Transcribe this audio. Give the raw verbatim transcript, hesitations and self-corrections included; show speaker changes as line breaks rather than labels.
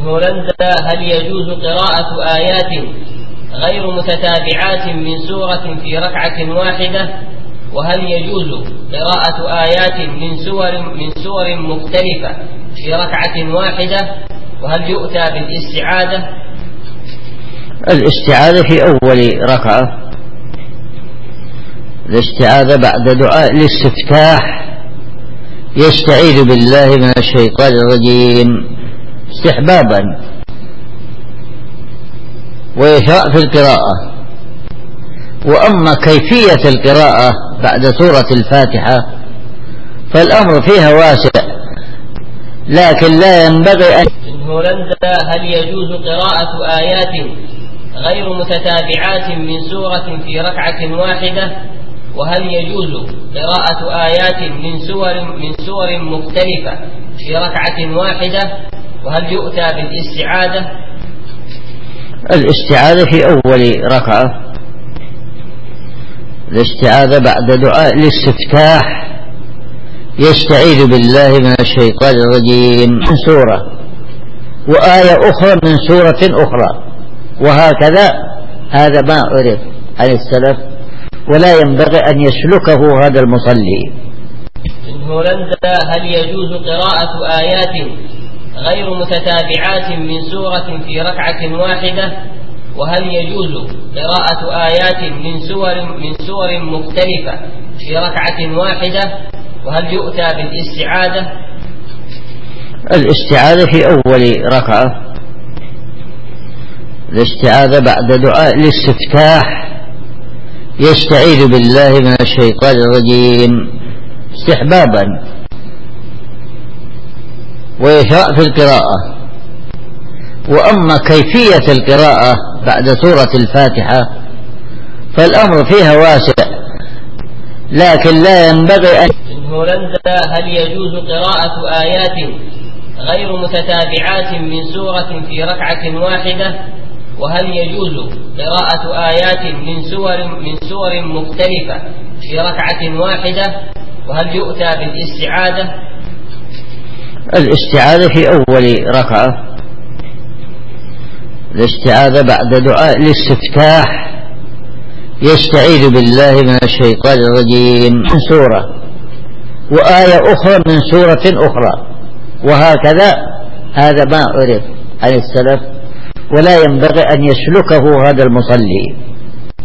هولندا هل يجوز قراءة آيات غير متتابعات من سورة في ركعة واحدة؟ وهل يجوز قراءة آيات من سور من سور مختلفة في ركعة واحدة؟ وهل يؤتى بالاستعاذة؟
الاستعاذة في أول ركعة، الاستعاذة بعد دعاء الاستفتاح يستعيذ بالله من الشيطان الرجيم استحبابا، ويشرع في القراءة. وأما كيفية القراءة بعد سورة الفاتحة فالأمر فيها واسع، لكن لا ينبغي أن
من هولندا هل يجوز قراءة آيات غير متتابعات من سورة في ركعة واحدة؟ وهل يجوز قراءة آيات من سور من سور مختلفة في ركعة واحدة؟ وهل يؤتى بالاستعاذة؟
الاستعاذة في أول ركعة، الاستعاذة بعد دعاء الاستفتاح يستعيذ بالله من الشيطان الرجيم من سورة، وآية أخرى من سورة أخرى، وهكذا. هذا ما عرف عن السلف، ولا ينبغي أن يسلكه هذا المصلي.
من هولندا هل يجوز قراءة آيات غير متتابعات من سورة في ركعة واحدة؟ وهل يجوز قراءة آيات من سور من سور مختلفة في ركعة واحدة؟ وهل يؤتى بالاستعاذة؟
الاستعاذة في أول ركعة، الاستعاذة بعد دعاء الاستفتاح يستعيذ بالله من الشيطان الرجيم استحبابا، ويشرع في القراءة. وأما كيفية القراءة بعد سورة الفاتحة فالأمر فيها واسع، لكن لا ينبغي أن
من هولندا هل يجوز قراءة آيات غير متتابعات من سورة في ركعة واحدة؟ وهل يجوز قراءة آيات من سور من سور مختلفة في ركعة واحدة؟ وهل يؤتى بالاستعاذة؟
الاستعاذة في أول ركعة، الاستعاذة بعد دعاء الاستفتاح يستعيذ بالله من الشيطان الرجيم من سورة، وآية أخرى من سورة أخرى، وهكذا. هذا ما عرف عن السلف، ولا ينبغي أن يسلكه هذا المصلي.